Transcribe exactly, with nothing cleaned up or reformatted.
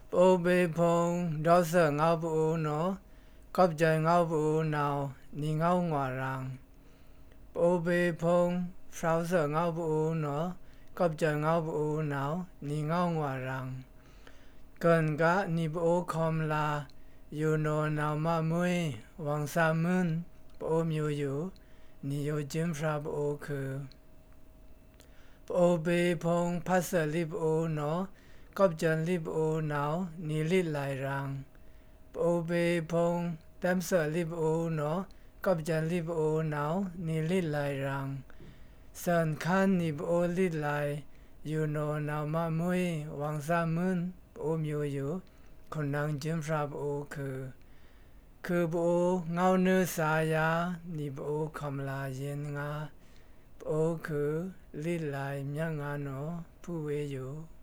โอเบพงดอสเงาปูโนก็ใจเงาปูนาวนี่เงาหัวรังโอเบพงฟราวเสเงาปูโนก็ใจเงาปูนาวนี่เงาหัวรังเกินกะนี่ปูคอมลาอยู่โนนาวมามุยวังสามุนปูมิวอยู่นี่อยู่จิมฟราปูคือโอเบพงพัสลิปโอโนก็จันลิบโอนาวนิลิไลรังโอเบพงเต็มเสลิบโอโนก็จันลิบโอนาวนิลิไลรังสันคันนิบโอลิไลยูโนนาวมามุยวังสามุนโอมิวอยู่คนนางจิมฟราบโอคือคือโอเงาเนื้อสายานิบโอคำลาเย็นงาโอคือลิไลเมียงาโนผู้เวอยู่